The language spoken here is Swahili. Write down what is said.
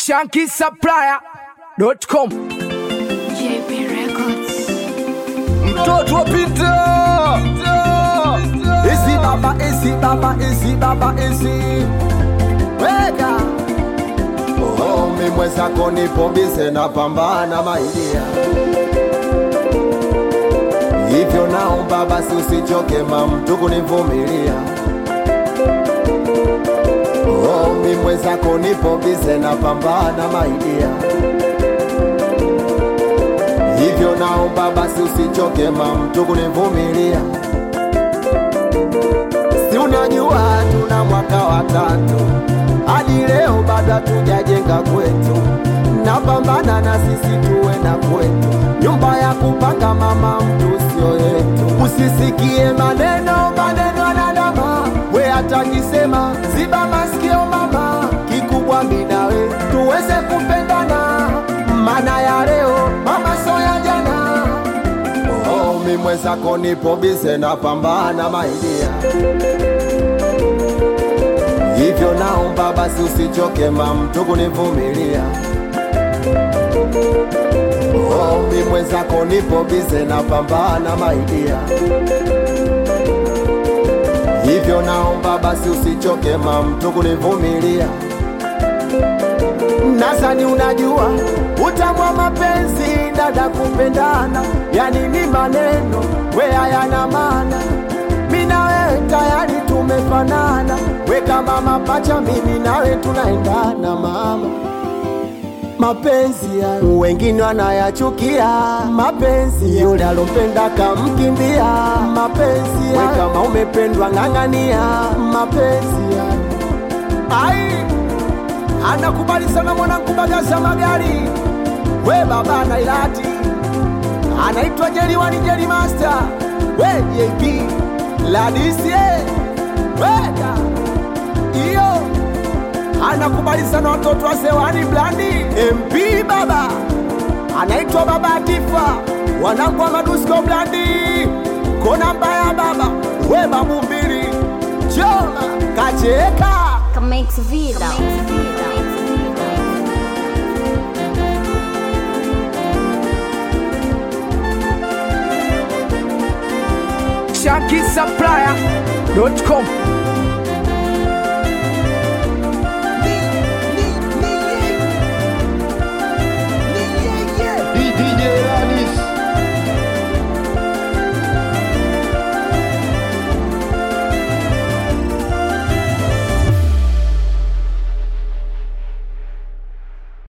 ShankySupplier.com. JP Records. Mtoto wa Peter. Isi baba, isi baba, isi baba, isi. Weka. Oh, mimi zako nipo bize na pambana maidia. Hivyo naomba basi usichoke mtu kunivumilia. Oh, mimi zako nipo bize na pambana maidia. Hivyo naomba basi usichoke mtu kunivumilia. Si unajua tuna mwaka wa 3 hadi leo bado tujajenga kwetu. Napambana na sisi tuwe na kwetu. Nyumba ya kupanga mama mtu sio yetu. Usisikie maneno anadama. We hata kisema ziba masikio mama. Kikubwa mimi nawe tuweze kupendana. Maana ya leo mama so ya jana. Oh, mimi zako nipo bize na pambana maidia. Hivyo naomba basi usichoke mtu kunivumilia. Oh, mimi zako nipo bize na pambana maidia. Hivyo naomba basi usichoke mtu kunivumilia. Nasani unajua utamwa mapenzi dada kupendana. Yani ni maneno we hayana maana. Mimi na wewe tayari tumefanana. We kama mapacha mimi na wewe tunaendana mama. Mapenzi ya wengine wanayachukia. Mapenzi yule alopenda kamkimbia. Mapenzi ya we kama umependwa ng'ang'ania. Mapenzi ya ai anakubali sana mwanangu bagaza magari. We baba na ilati anaitwa Jerry Wani Jerry Master. We JP Ladisie weka iyo anakubali sana watoto wa Sewani Blandi. MP baba anaitwa baba Atifa. Wanangu wa Madusko Blandi kona mbaya baba. We babu mbili choma kacheka Kamex Vida. ShankySupplier.com.